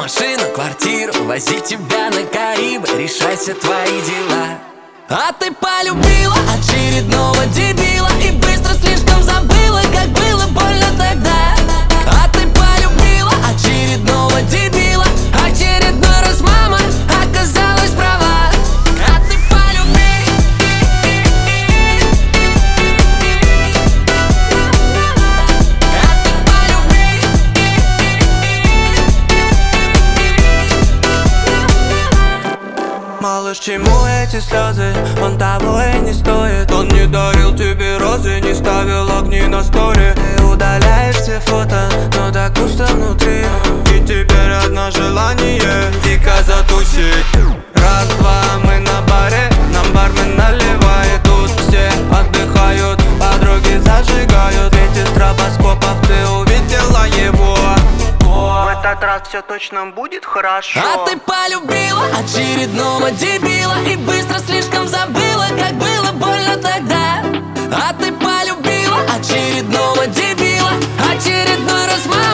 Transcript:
машину, квартиру, возить тебя на Карибы, решать все твои дела. А ты полюбила очередного дебила и быстро слишком забыла, как было больно тогда. А ты полюбила очередного дебила, очередной раз мама оказалась права. А ты Малыш, чему эти слезы? Он того и не стоит. Он не дарил тебе розы, не ставил огни на сторе. Ты удаляешь все фото, но так пусто внутри. И теперь одно желание — дико затусить. Раз, два, мы на баре, нам бармен наливает. Тут все отдыхают, подруги зажигают. Ведь из стробоскопов ты увидела его. В этот раз все точно будет хорошо. А ты полюбила очередного дебила и быстро слишком забыла, как было больно тогда. А ты полюбила очередного дебила, очередной раз